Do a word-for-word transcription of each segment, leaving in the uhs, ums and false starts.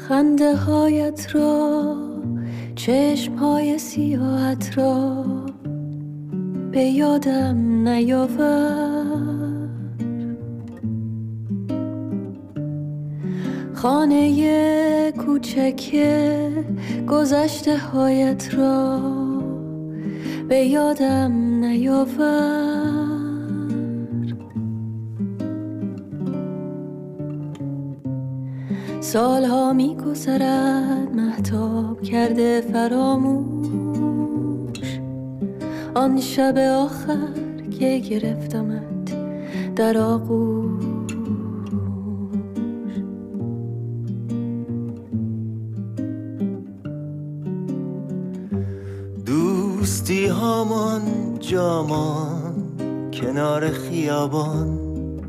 خنده هایت را، چشم های سیاهت را به یادم نیاور. خانه کوچک گذشته هایت را به یادم نیاور. سالها می گذرد مهتاب کرده فراموش آن شب آخر که گرفتمت در آغوش. دوستی هامان جامان کنار خیابان،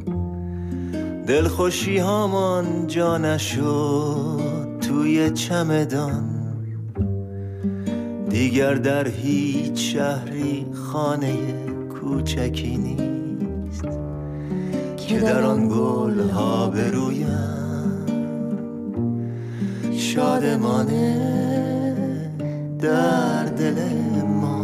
دلخوشی هامان جا نشد توی چمدان. دیگر در هیچ شهری خانه کوچکی نیست که در آن گل ها برویم شادمانه در دل ما.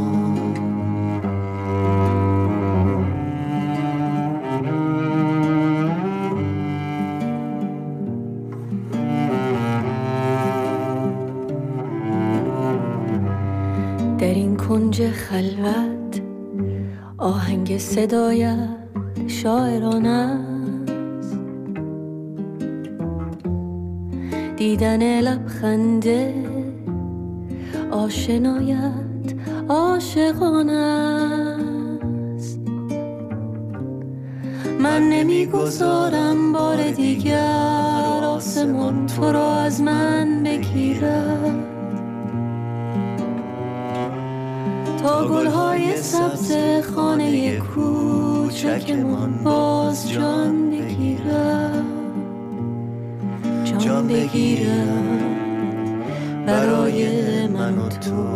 در این کنج خلوت آهنگ صدایت شاعرانه است، دیدن لبخنده آشنایت عاشقانه است. من نمیگذارم بار دیگر آسمان تو را از من بگیرد، تا گلهای سبز خانه کوچکمان باز جان بگیرد، جان بگیرد برای من و تو.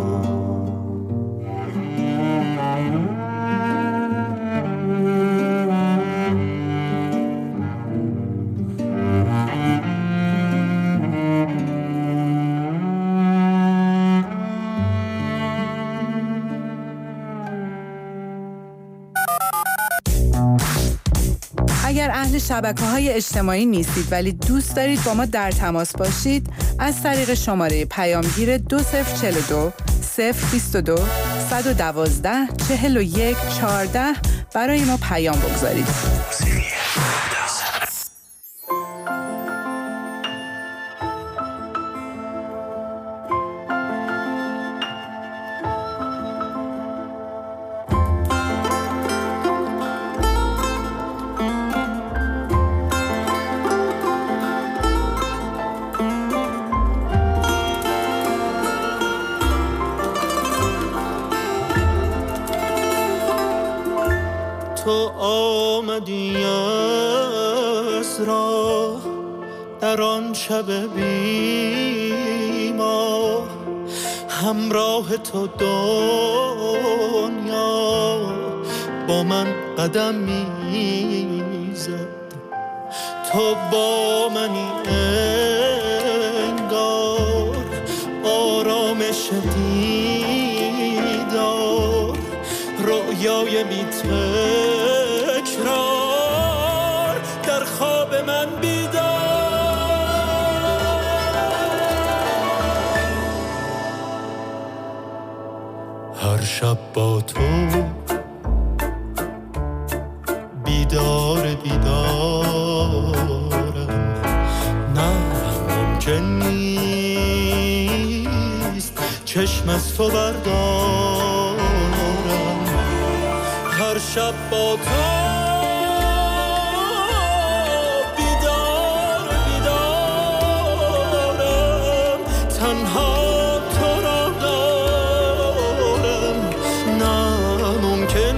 اگر اهل شبکه‌های اجتماعی نیستید ولی دوست دارید با ما در تماس باشید، از طریق شماره پیامگیر دو صفر چهل و دو صفر بیست و دو صد و دوازده چهل و یک چهارده برای ما پیام بگذارید. تو آمدی از راه در آن شب بیما، همراه تو دنیا با من قدم میزد. تو با منی انگار آرامش دیدار، رویای بی تکرار در خواب من بیدار. هر شب با تو بیدار بیدارم، نه ممکن نیست چشم از تو بردارم. هر شب با تو بیدار بیدارم، تنها تو را دارم، نه ممکن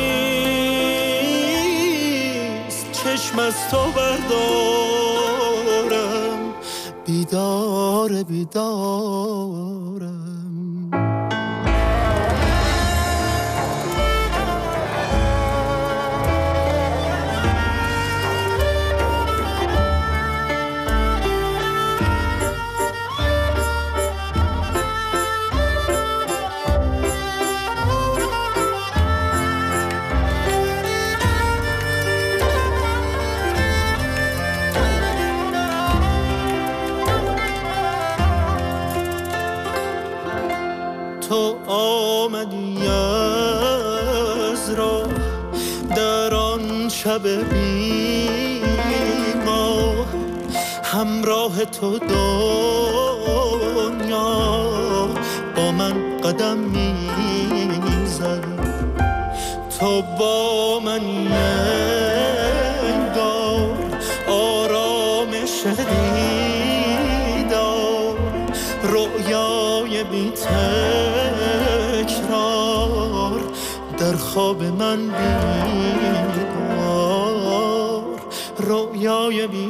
نیست چشم از تو بردارم. بیدار بیدارم. شب بیما همراه تو دنیا با من قدم میزد، تو با من نگاه آرامش دیدار، رؤیای بی تکرار در خواب من بیدار، رؤیای بی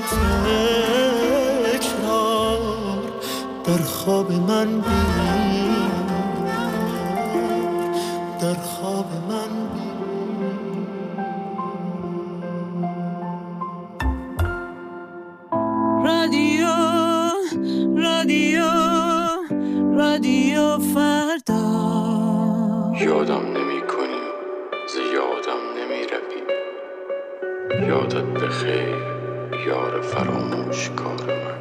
تکرار در خواب من بیدار، در خواب من بیدار. رادیو رادیو رادیو فردا، یادم نمی کنی زیادم نمی روی، یادت بخیر یار فراموش کار من.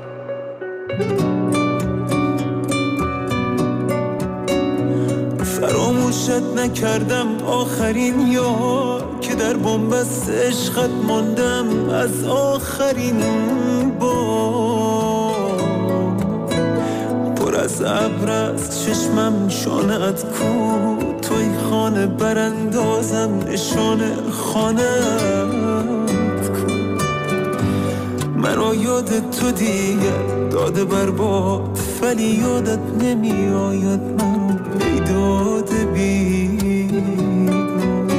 فراموشت نکردم آخرین یار که در بنبست عشقت ماندم از آخرین بار، پر از ابر از چشمم شانه‌ات کو، توی خانه براندازم نشانه خانه‌ات کو، مرا یاد تو دیگه داده برباد، ولی یادت نمی آید مرا پیداد بیداد،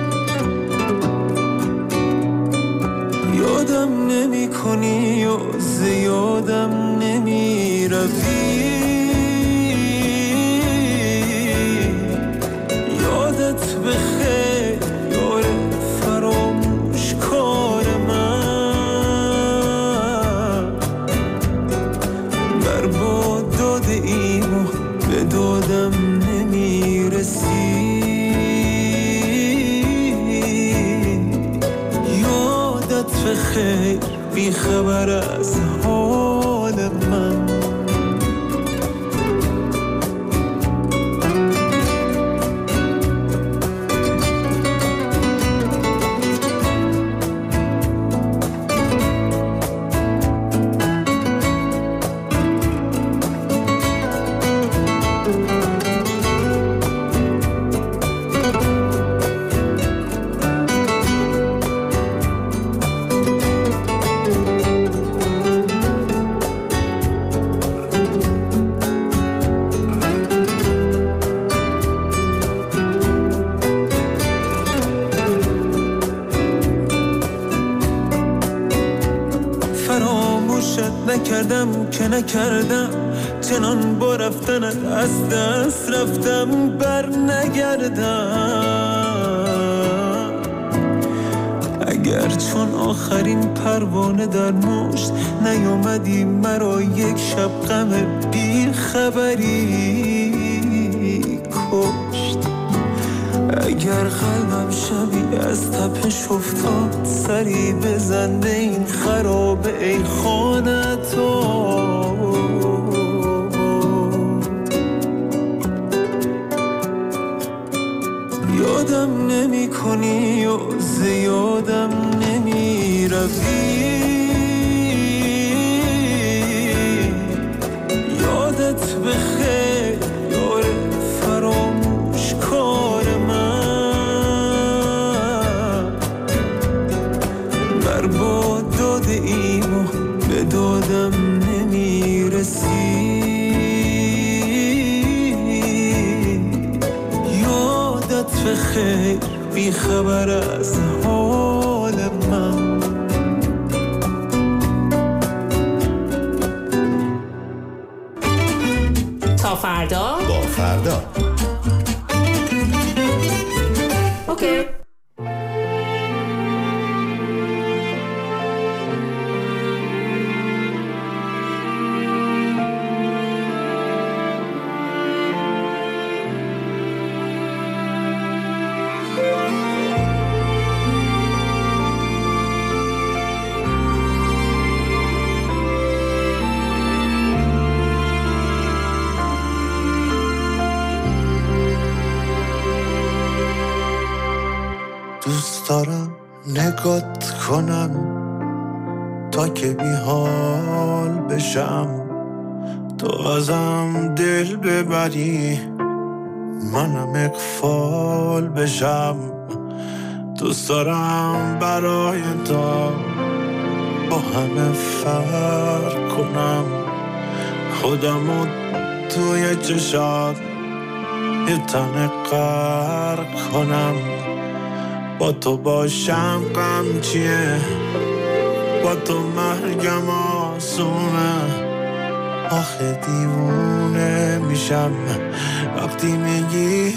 یادم نمی کنی و زیادم نمی روی، یادت بخیر یار فراموش کار من، برباد داده ایم و به دادم نمی رسی، یادت بخیر بی خبر از حال من. نکردم که نکردم، چنان با رفتنت از دست رفتم بر نگردم، اگر چون آخرین پروانه در مشت نیامدی مرا یک شب غم بی خبری کشت، اگر قلبم شبی از تپش افتاد سری بزن به این خرابه ای خانه تو، یادم نمی کنی و زیادم نمی روی، یادت بخیر یار فراموش کار من، برباد داده ایم و به دادم نمی رسی، یادت بخیر بی خبر از حال من. تا فردا با فردا اوکی. دوست دارم نگات کنم تا که بی حال بشم، تو ازم دل ببری منم اغفال بشم. دوست دارم برای تو با همه فرق کنم، خودمو توی چشات یه تنه غرق کنم. با تو باشم غم چیه، با تو مرگم آسونه. آخه دیوونه میشم وقتی میگی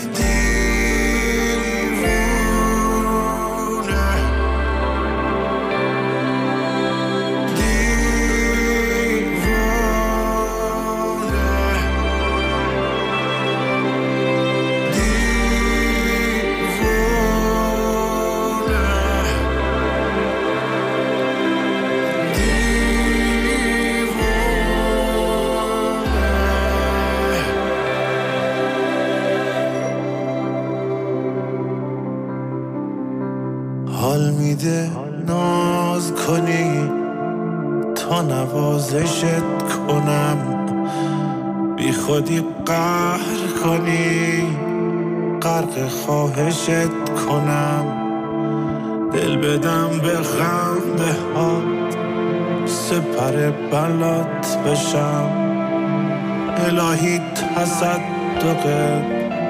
حال میده ناز کنی تا نوازشت کنم، بی خودی قهر کنی غرق خواهشت کنم. دل بدم به خنده هات سپر بلات بشم، الهی تصدقت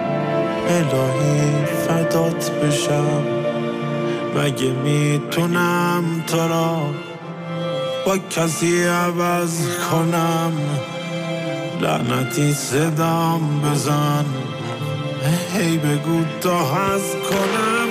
الهی فدات بشم. مگه میتونم تو را با کسی عوض کنم؟ لعنتی صدام بزن هی بگو تا هست کنم.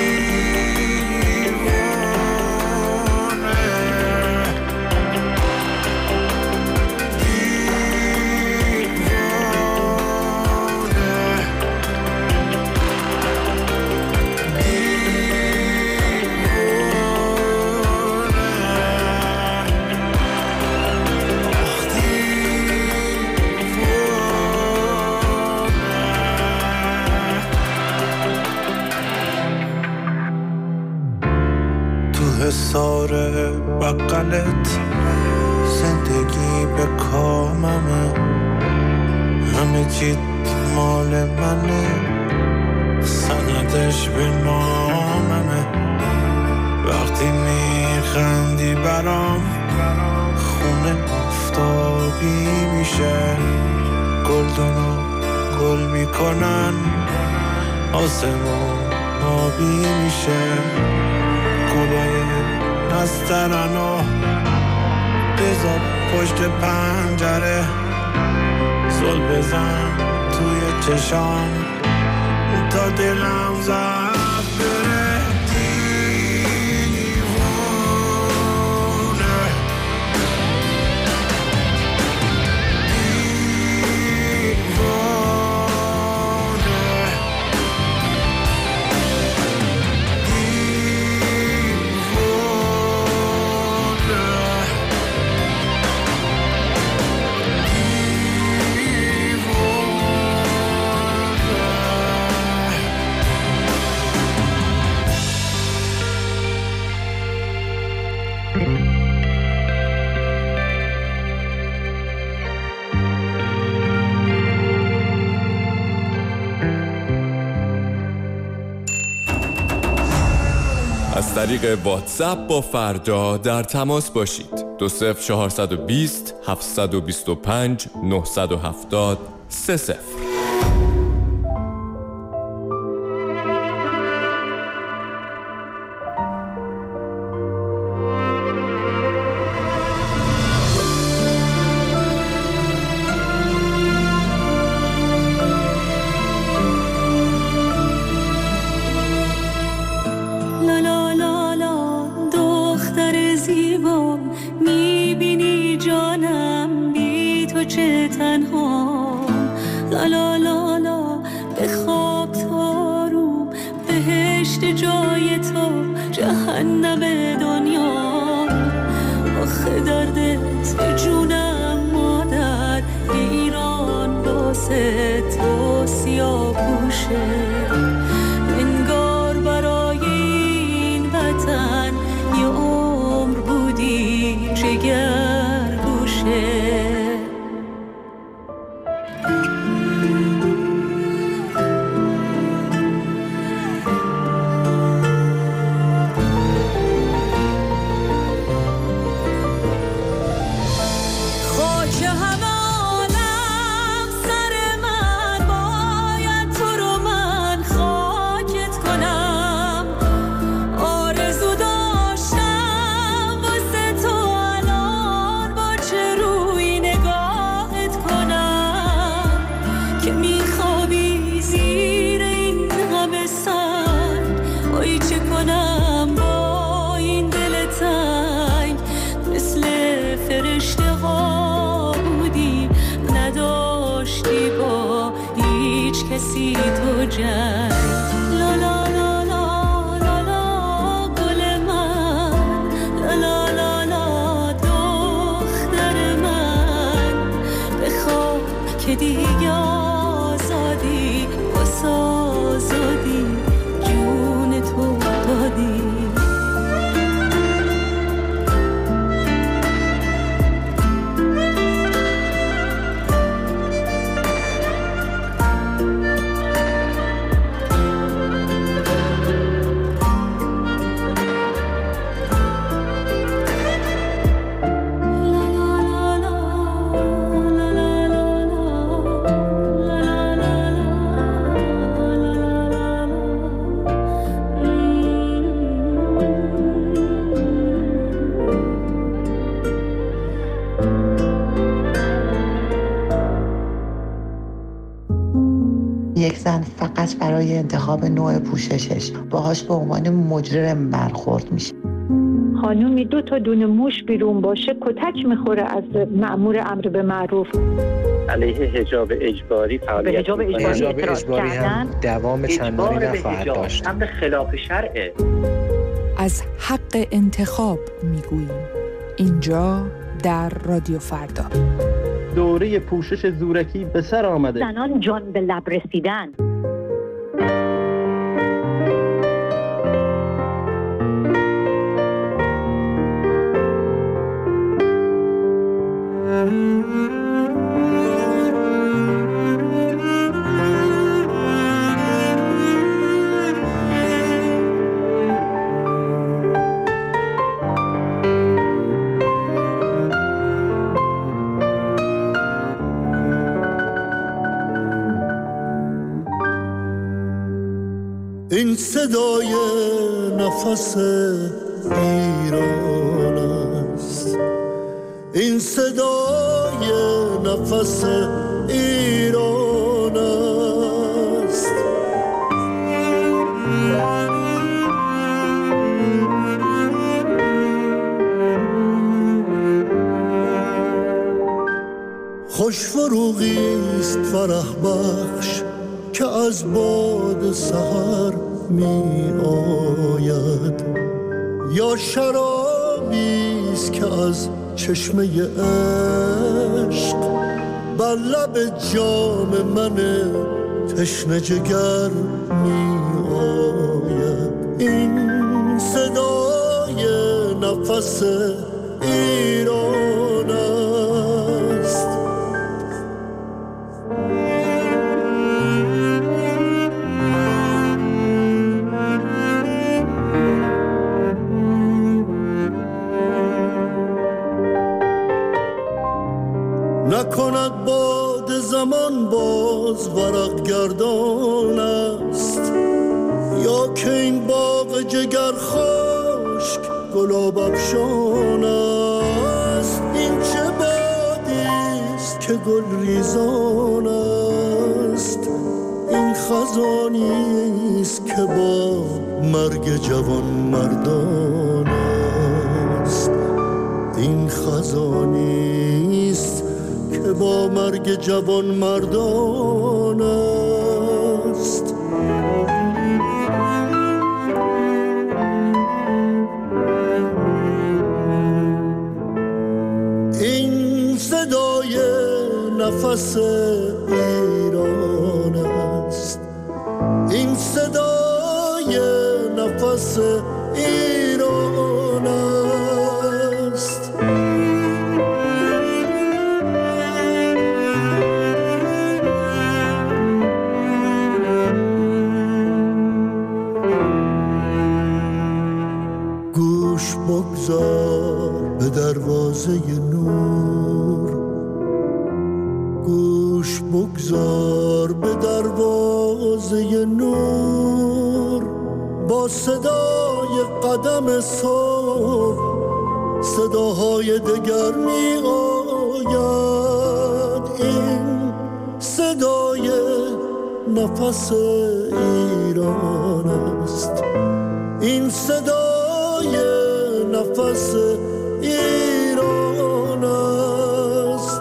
حسار بقلت زندگی به کاممه، همه چیت مال منه، سندش به ناممه. وقتی میخندی برام خونه آفتابی میشه، گلدونو گل میکنن آسمون آبی میشه. گلای نسترنو بذار پشت پنجره، زل بزن توی چشام تا دلم زد بره. از طریق واتساپ با فردا در تماس باشید. دو صفر چهارصد و بیست هفتصد و بیست و پنج نهصد و هفتاد سه صفر. انگار برای این وطن جنگ. لا لا لا لا لا لا گل من، لا لا لا لا دختر من، بخواب که دیگه آزادی، بس آزادی جون تو دادی. یک زن فقط برای انتخاب نوع پوششش باهاش به عنوان مجرم برخورد میشه. خانومی دو تا دونه موش بیرون باشه کتک میخوره از مأمور امر به معروف. علیه حجاب اجباری فعالیت حجاب اجباری, حجاب اجباری هم دوام چندانی نخواهد داشت. امر خلاف شرعه. از حق انتخاب میگوییم اینجا در رادیو فردا. دوره پوشش زورکی به سر آمده. زنان جان به لب رسیدن. این صدای نفس ایران است، این صدای نفس ایران است. خوش فروغی است فرح بخش که از باد سحر می آید، یا شرابی است که از چشمه عشق بر لب جام من تشنه جگر می آید. این صدای نفس ایران است. نکند باد زمان باز ورق گردان است، یا که این باغ جگر خشک گلاب افشان است. این چه بادی است که گل ریزان است، این خزانی است که با مرگ جوان مردان است. این خزانی است که با مرگ جوان مردان است. این صدای نفس ایران است، این صدای نفس ایران است. گوش بگذار به دروازه نور، گوش بگذار به دروازه نور. با صدای قدم صبح صداهای دگر می آید. این صدای نفس ایران است، این صدای نفس ایران است.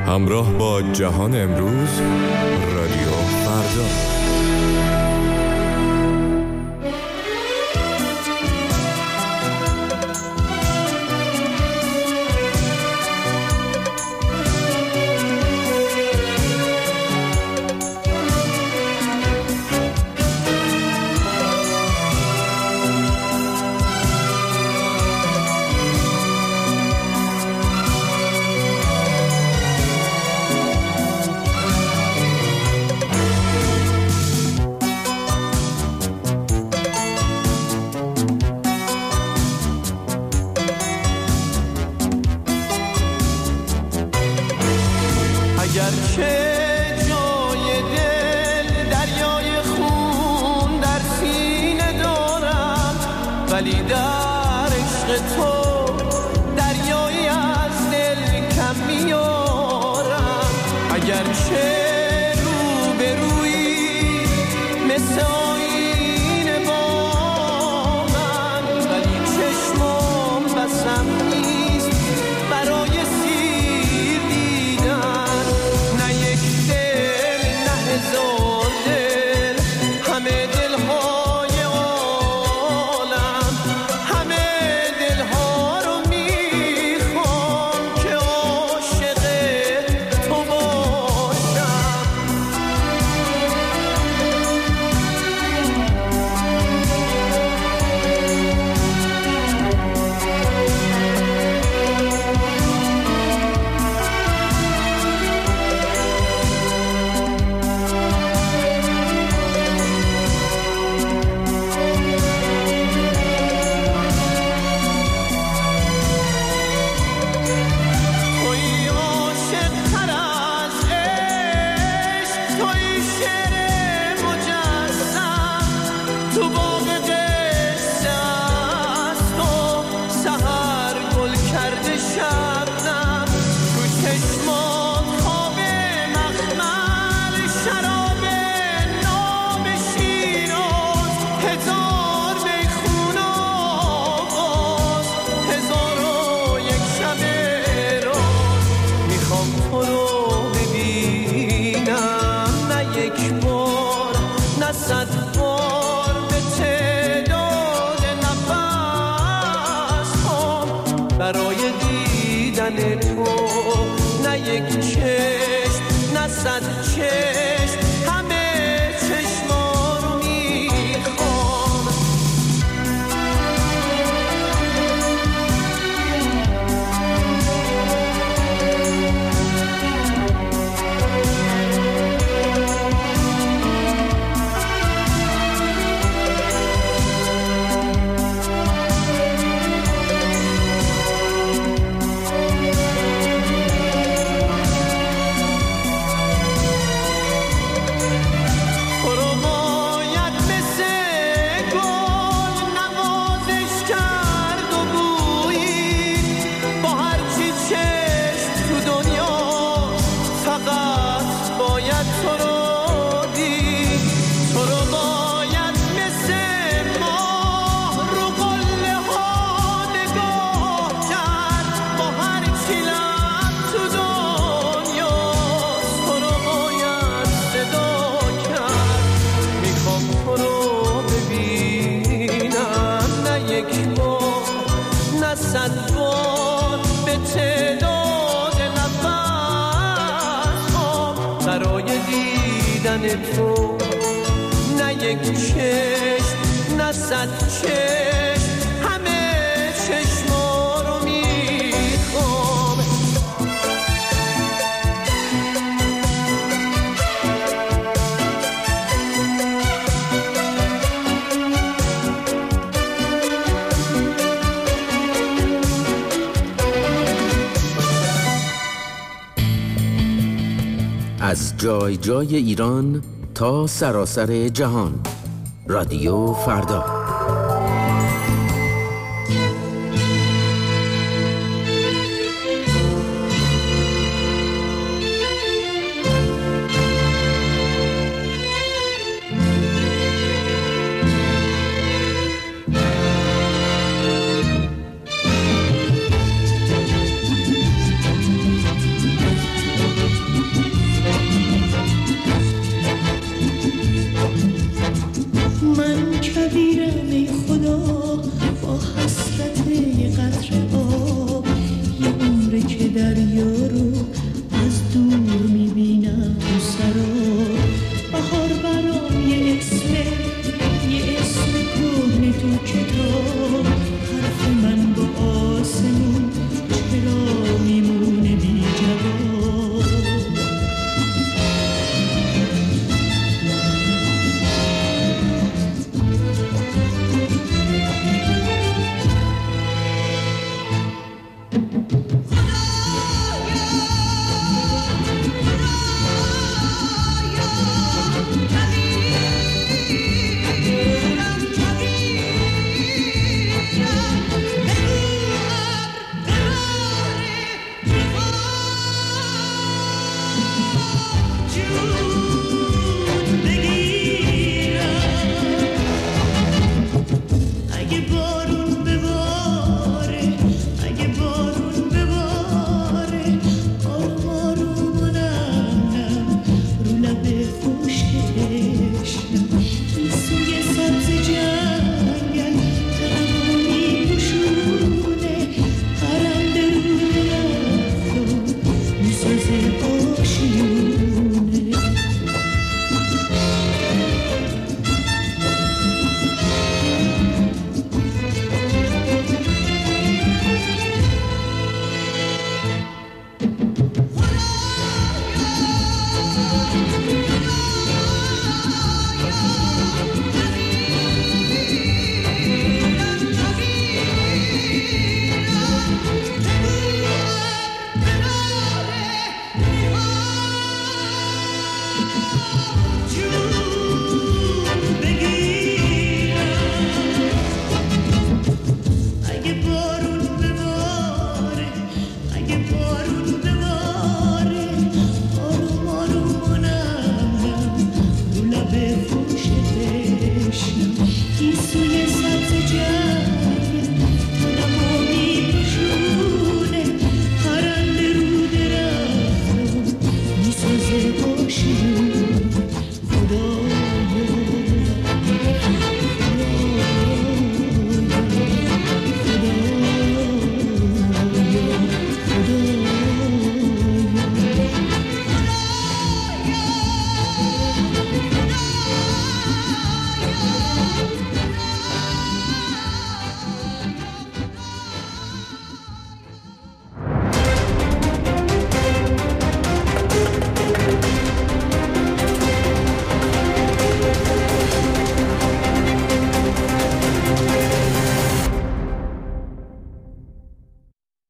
همراه با جهان امروز، رادیو فردا. ولی در عشق تو دریایی از دل کم میارم. اگرچه رو به روی مثل آینه با من، ولی چشمم بسم نیست برای سیر دیدن. نه یک دل نه هزار دل، همه دلها برای دیدن تو، نه یک چشم نه صد چشم، همه چشما رو میخوام. تو نه یک چشم نه صد چشم، همه چشما رو میخوام. از جای جای ایران تا سراسر جهان، رادیو فردا.